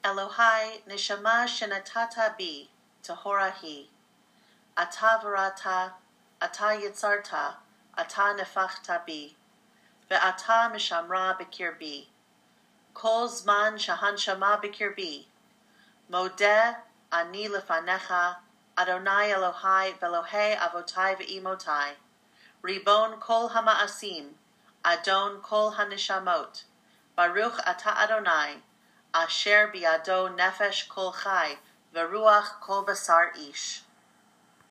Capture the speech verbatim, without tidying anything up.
Elohai neshama shenatata bi, tahora hi. Ata varata, ata yitzarta, ata nefachta bi. Ve'ata mishamra bikirbi. Kol zman shahanshama bikirbi. Modeh ani lefanecha, Adonai Elohai velohei avotai ve'imotai. Ribon kol hama'asim, Adon kol hanishamot. Baruch ata Adonai, asher biado nefesh kol chai, veruach kol basar ish.